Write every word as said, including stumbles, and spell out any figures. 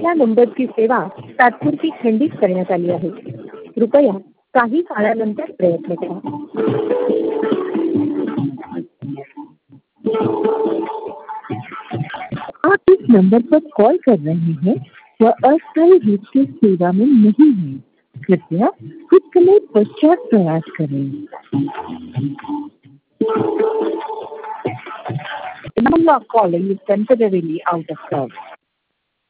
आपल्या नंबरची सेवा तात्पुरती खंडित करण्यात आली आहे. कृपया काही काळानंतर प्रयत्न करा. आप इस नंबर पर कॉल कर रहे हैं वह अस्थायी रूप से सेवा में नहीं है. कृपया कुछ समय पश्चात प्रयास करें. The number you are calling is temporarily out of service.